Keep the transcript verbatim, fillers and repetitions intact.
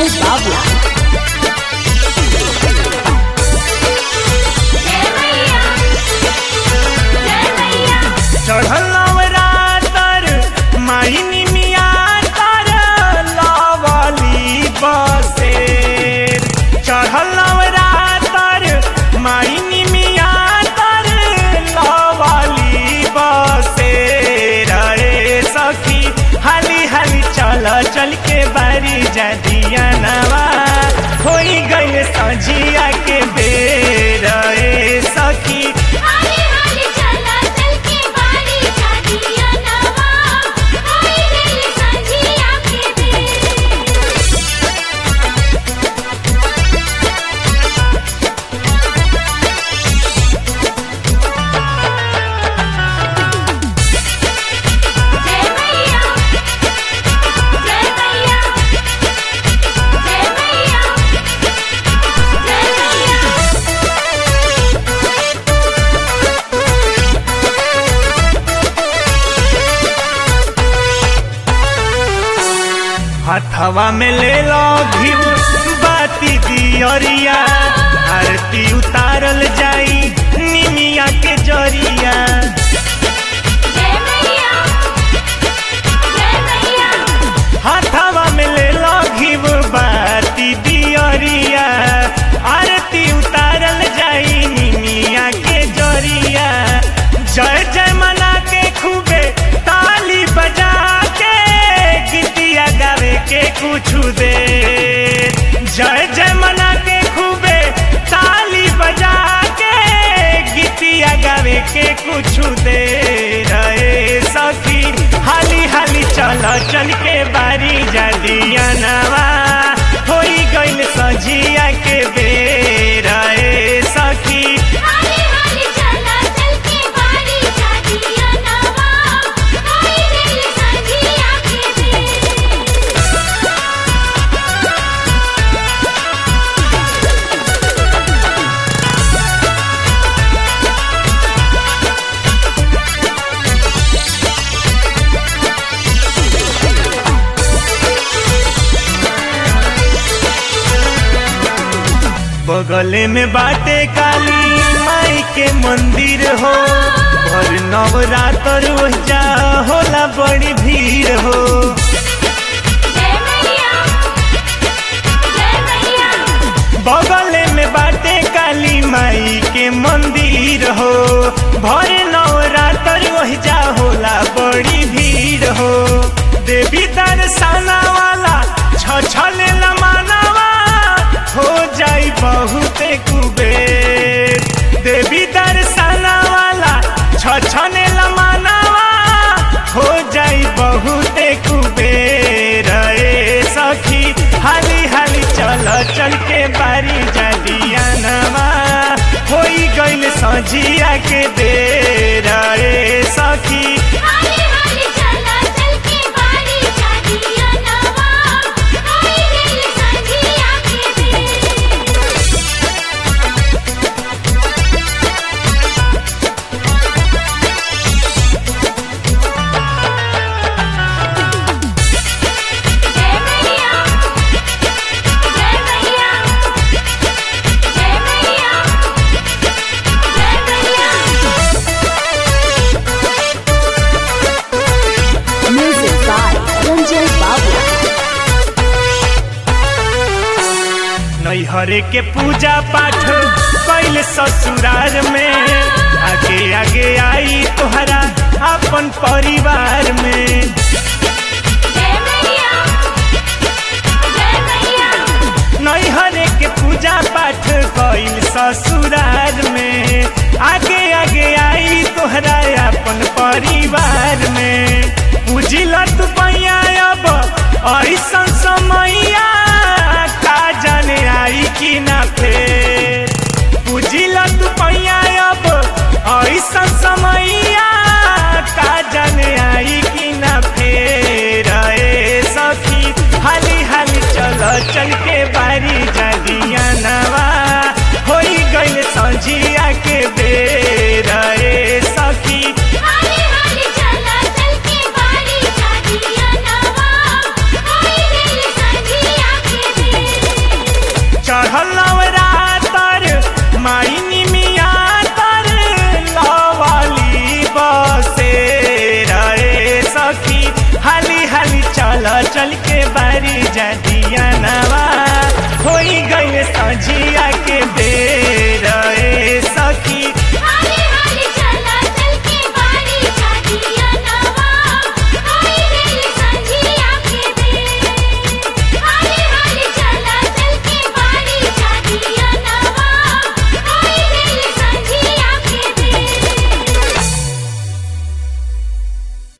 Ranjay Babla. चढ़ल नवरातर माहिनी मिया तर लवली बसेर चढ़ल नवरातर माहिनी मिया तर लवली बसेर रे सखी हाली हाली चल चल के बारी जदिया नवा होई गइल सजिया के बेर रे सखी हथवा में ले लो घिउ बाती दियरिया आरती उतारल जाई निमिया के जरिया हथवा में ले लो घिउ बाती दियरिया आरती उतारल जाई निमिया के जरिया जय जय मना के खूबे ताली बजा के गीतिया गावे के कुछ दे जय जय मना के खूबे ताली बजा के गीतिया गावे के कुछ दे रहे सखी हाली हाली चल चल के बारी जदिया नवा होई गइल सजिया के बेर रे सखी बगले में बाटे काली माई के मंदिर हो भर नवरात्र जा होला बड़ी भीड़ हो बगले में बाटे काली माई के मंदिर हो भर नवरात्र जा होला बड़ी भीड़ हो देवी दर्शना वाला छछले लमानवा हो जाई बहुते कुबेर देवी दर्शना वाला छछने लमानवा हो जाई बहुते कुबेर रे सखी हाली हाली चल चल के बारी जदिया नवा होई गइल सजिया के बेर रे सखी नैहरे के पूजा पाठ कैल ससुरार में आगे आगे आई तोहरा अपन परिवार में नैहरे के पूजा पाठ कैल ससुरार में आगे आगे आई तोहरा अपन परिवार में पूजिला तू पैया अब ऐसन समैया का जाने आई कि ना फेर पूजिला तू पैया अब ऐसन समैया का जाने आई कि ना फेर रे सखी हाली हाली चल चल के बारी जदिया नवा होई गइल सजिया के बेर रे सखी हाली हाली चल चल के बारी जदिया नवा होई जा दिया नवा होई गइल सजिया के बेर